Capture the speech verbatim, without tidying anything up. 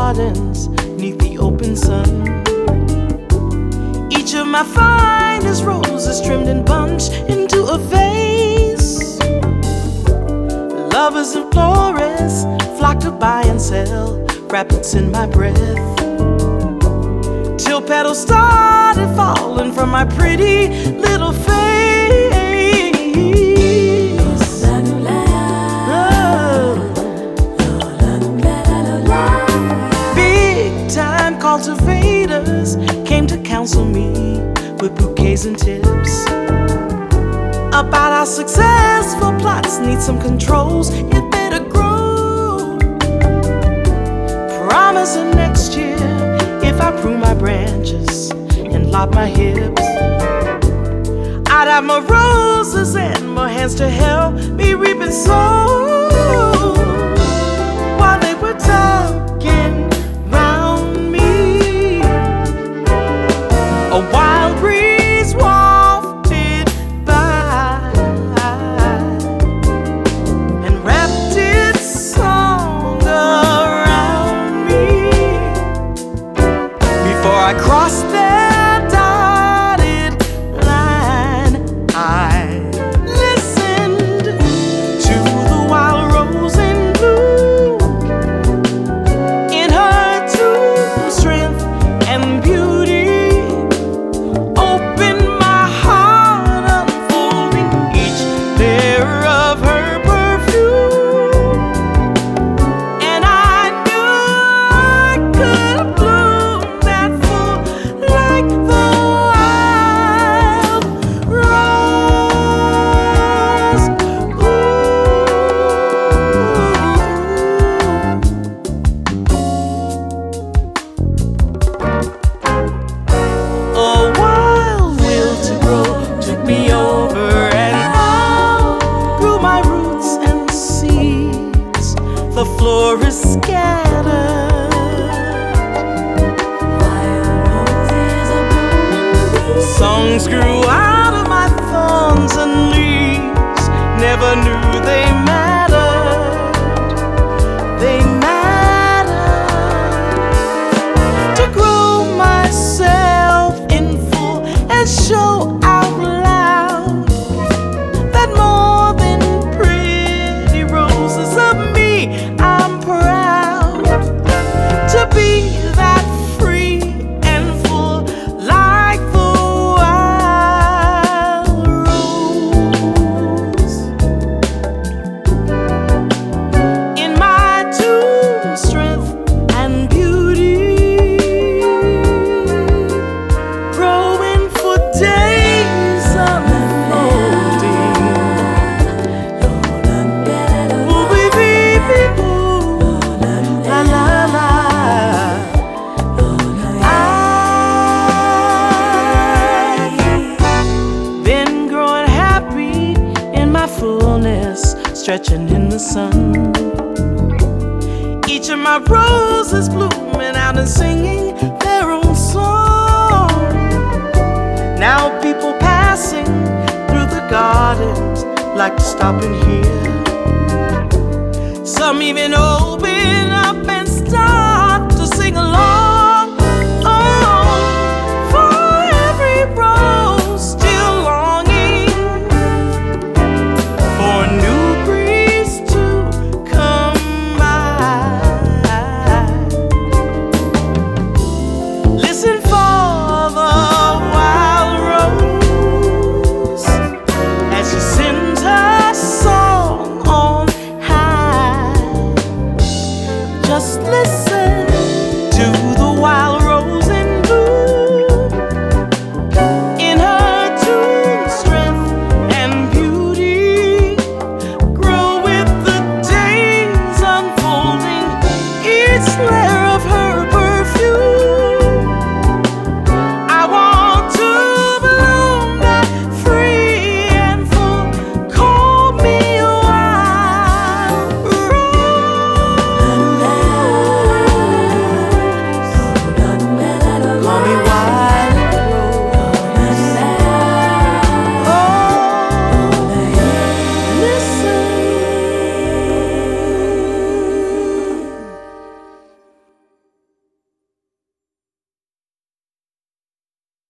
gardens neath the open sun. Each of my finest roses trimmed and bunched into a vase. Lovers and florists flock to buy and sell rabbits in my breath, till petals started falling from my pretty little face. Cultivators came to counsel me with bouquets and tips about how successful plots need some controls if they're to grow. Promising next year, if I prune my branches and lop my hips, I'd have more roses and more hands to help me reap and sow. While they were talking, a wild breeze wafted by and wrapped its song around me. Before I crossed that dotted line, I listened to the wild rose in bloom, in her true strength and beauty. The floor is scattered. Songs grew out of my thorns and leaves. Never knew they mattered. They mattered. To grow myself in full and show out loud that more than pretty roses of me, I'm proud to be that free and full like the wild rose. In my true strength and beauty, growing for days unfolding. Ooh, baby, people. La la la, I've been growing happy in my fullness, stretching in the sun. Each of my roses blooming out and singing their own song. Now people passing through the gardens like to stop and hear. Some even open up and start to sing along.